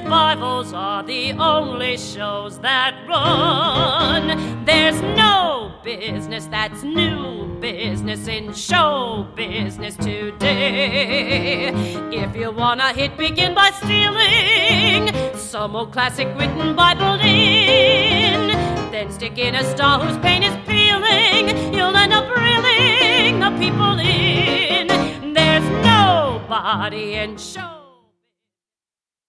revivals are the only shows that run. There's no business that's new business in show business today. If you want a hit, begin by stealing some old classic written by Berlin. Then stick in a star whose paint is peeling. You'll end up reeling the people in. There's nobody in show